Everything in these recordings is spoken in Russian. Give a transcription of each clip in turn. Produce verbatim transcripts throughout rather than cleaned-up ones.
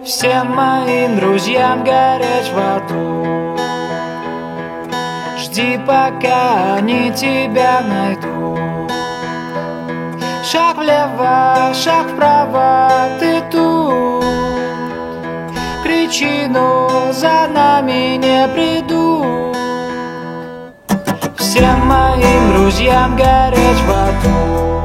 Всем моим друзьям гореть в аду. Жди, пока они тебя найдут. Шаг влево, шаг вправо, ты тут. Кричи, но за нами не придут. Всем моим друзьям гореть в аду.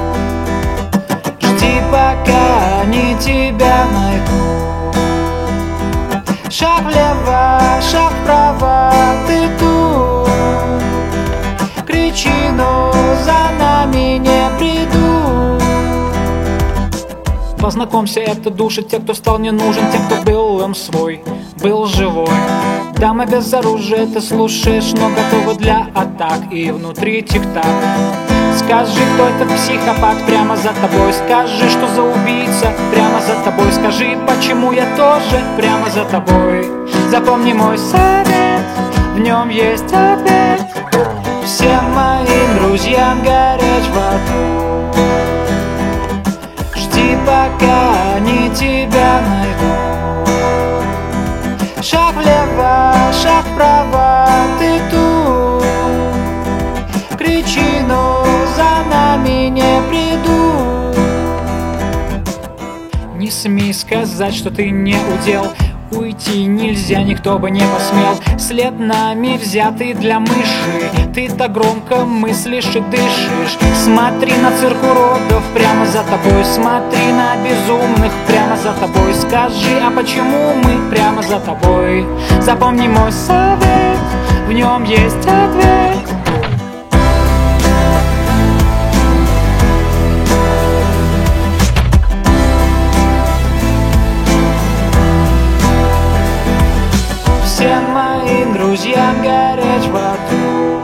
Жди, пока они тебя найдут. Шаг влево, шаг вправо, ты тут. Кричи, но за нами не придут. Познакомься, это души тех, кто стал не нужен, тех, кто был им свой, был живой. Дамы без оружия, ты слушаешь, но готовы для атак, и внутри тик-так. Скажи, кто этот психопат прямо за тобой. Скажи, что за убийца прямо за тобой. Скажи, почему я тоже прямо за тобой. Запомни мой совет, в нем есть ответ. Всем моим друзьям гореть в аду. Жди, пока они тебя найдут. Шаг влево, шаг вправо, ты тут. Кричи, но за нами не придут. Не смей сказать, что ты не удел. Уйти нельзя, никто бы не посмел. След нами взятый для мыши. Ты так громко мыслишь и дышишь. Смотри на цирк уродов прямо за тобой. Смотри на безумных прямо за тобой. Скажи, а почему мы прямо за тобой? Запомни мой совет, в нем есть ответ. Всем моим друзьям гореть в аду.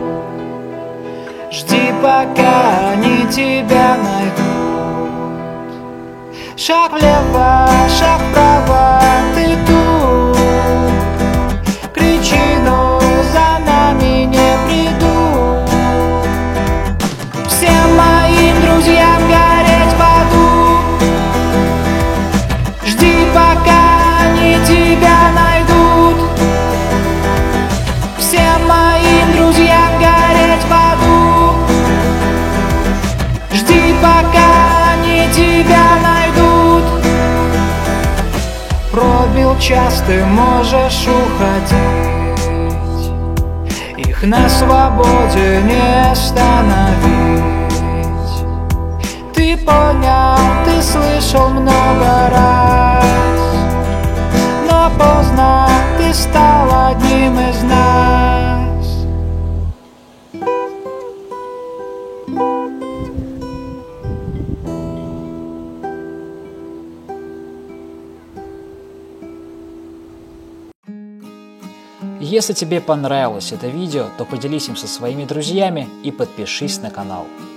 Жди, пока они тебя найдут. Шаг влево, шаг вправо, ты тут. Кричи, но за нами не придут. Всем моим друзьям гореть в аду. Жди, пока они тебя найдут. Всем моим друзьям гореть в аду. Жди, пока они тебя найдут. Пробил час, ты можешь уходить. Их на свободе не остановить. Ты понял, ты слышал много раз, но поздно, ты стал одним из нас. Если тебе понравилось это видео, то поделись им со своими друзьями и подпишись на канал.